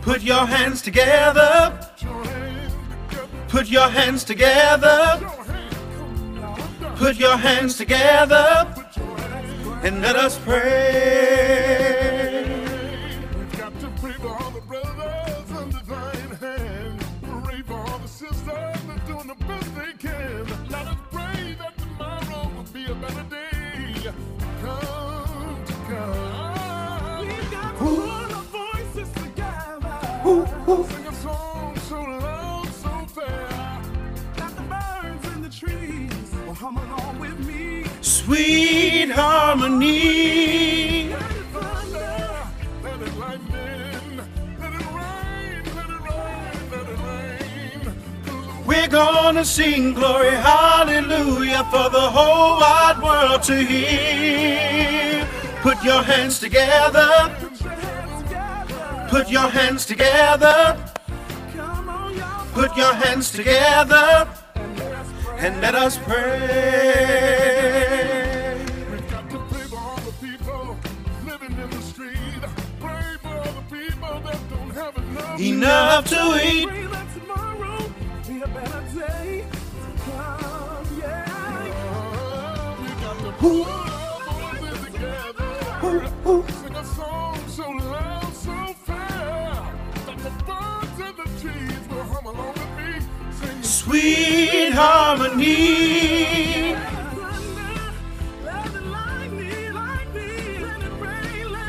Put your hands together. Put your hands together. Put your hands together. And let us pray. We've got to pray for all the brothers under thine hand. Pray for all the sisters that are doing the best they can. Let us pray that tomorrow will be a better day. Come to God. We've got to put our voices together. Sing a song so loud, so fair, that the birds and the trees will hum along with me. Sweet harmony. Let it thunder, let it lightning, let it rain, let it rain, let it rain. We're gonna sing glory, hallelujah, for the whole wide world to hear. Put your hands together. Put your hands together. Put your hands together. And let us pray. We've got to pray for all the people living in the street. Pray for all the people that don't have Enough to eat. Pray that tomorrow be a better day to come, yeah. We've got to put our voices together. Sing a song so loud, so fair, that the birds and the trees will hum along with me. Sing Sweet harmony. let it lightning, lightning, let it rain, let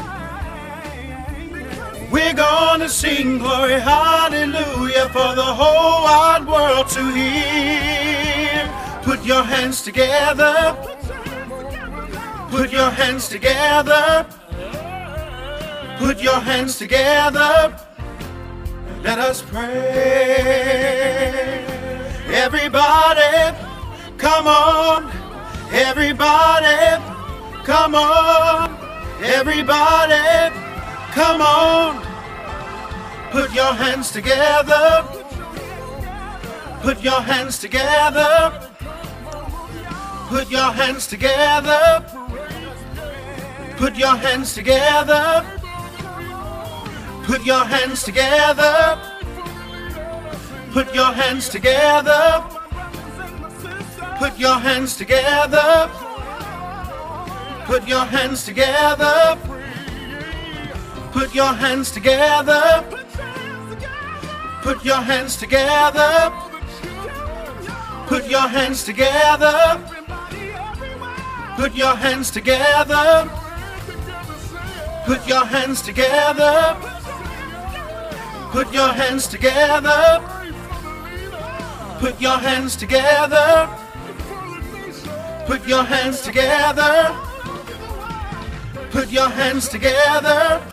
it rain. We're gonna sing glory, hallelujah, for the whole wide world to hear. Put your hands together. Put your hands together. Put your hands together. Let us pray. Everybody, come on. Everybody, come on. Everybody, come on. Put your hands together. Put your hands together. Put your hands together. Put your hands together. Put your hands together. Put your hands together. Put your hands together. Put your hands together. Put your hands together. Put your hands together. Put your hands together. Put your hands together. Put your hands together. Put your hands together. Put your hands together. Put your hands together. Put your hands together.